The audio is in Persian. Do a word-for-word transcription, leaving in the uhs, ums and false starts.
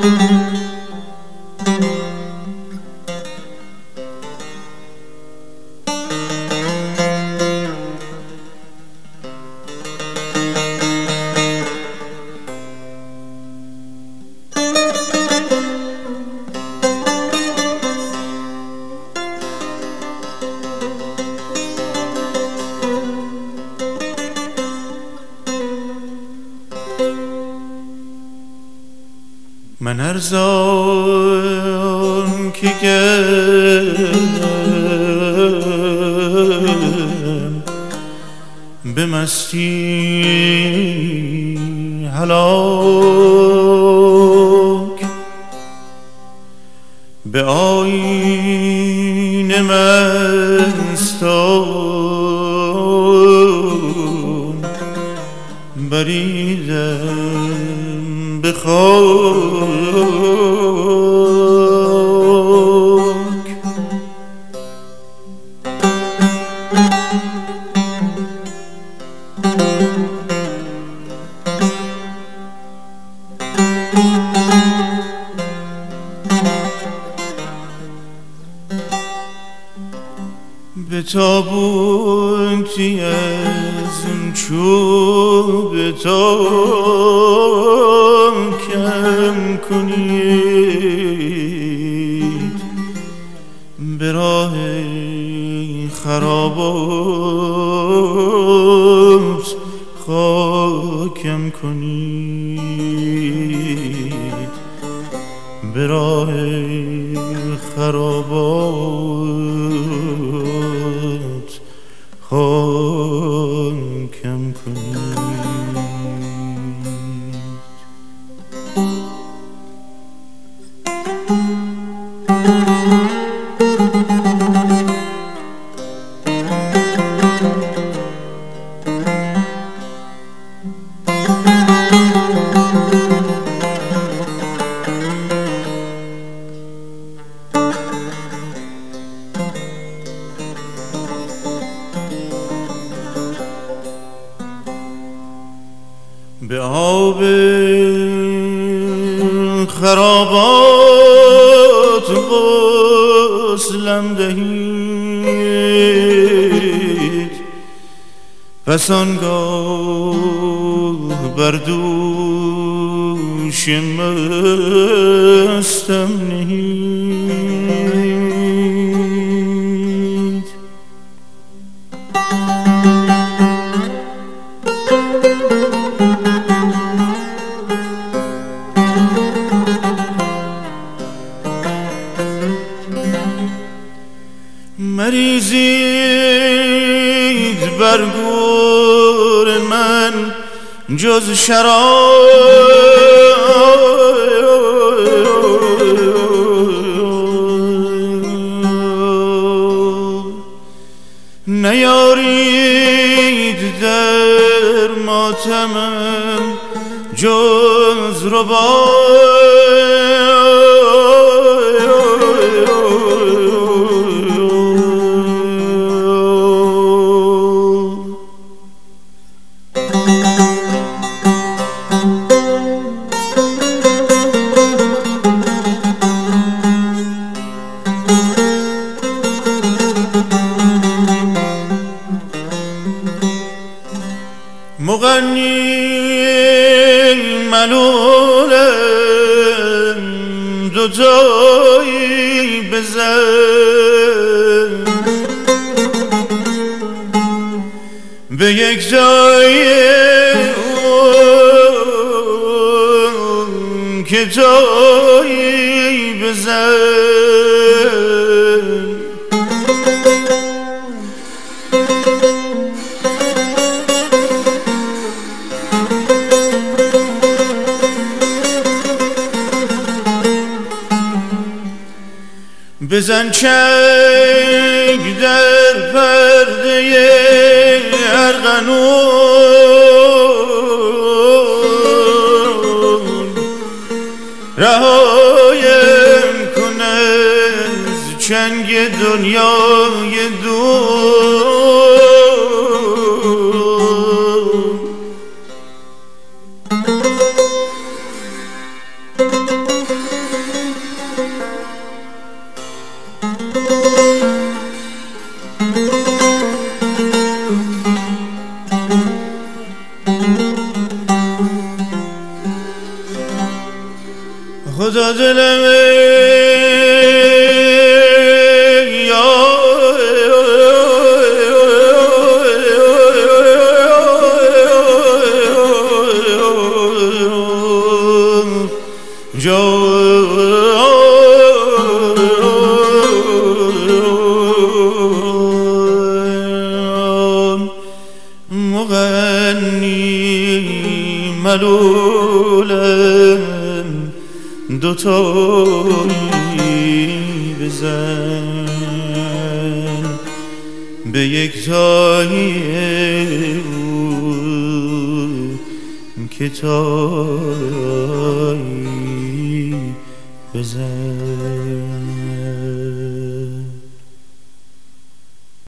من ارزان که گردم به مستی هلاک، به آیین مستان بریدم به خاک. به تابوتی از چوب تا کم کنید، به راه خرابات خاکم کنید، به راه خرابات خاکم کنید. به آب خرابات غسلم دهید، پس آنگاه بر دوش مستم نهید. مریزید بر گور من جز شراب، نیارید در ماتمم جز رباب. مغنی ملولم دوتایی بزن، به یک جای اون که تایی بزن. بزن چنگ در پرده ارغنون، رهایم کن از چنگ دنیای دون. خدا دلم مغنی ملولم دوتایی بزن به یک تایی او که تایی بزن.